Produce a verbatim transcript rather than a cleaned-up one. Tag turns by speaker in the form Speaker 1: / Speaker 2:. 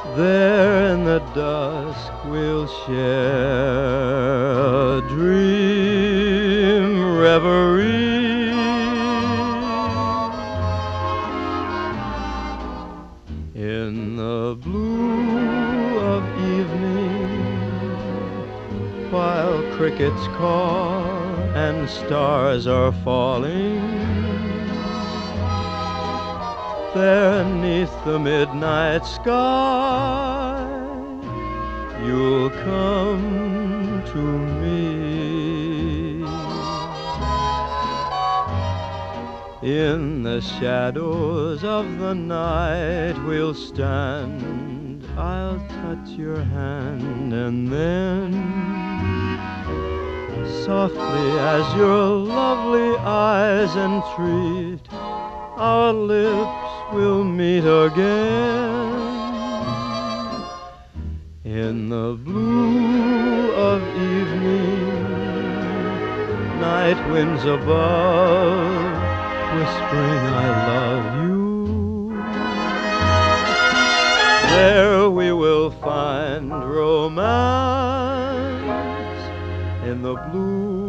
Speaker 1: There in the dusk we'll share a dream reverie. In the blue of evening, while crickets caw and stars are falling, there 'neath the midnight sky, you'll come to me. In the shadows of the night we'll stand, I'll touch your hand, and then softly as your lovely eyes entreat, our lips will meet again. In the blue of evening, night winds above whispering I love you. There we will find romance in the blue